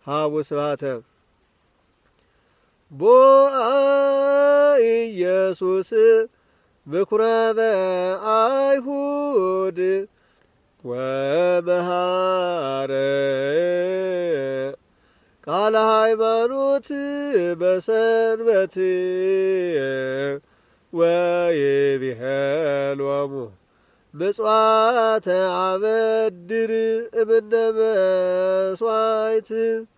ሀቡ ስብሐተ ቦአ ኢየሱስ ምኵራበ አይሁድ ወመሃረ ቃለ ሃይማኖት በሰንበት ወይቤሎሙ ምጽዋተ አበድር እምነ መሥዋዕት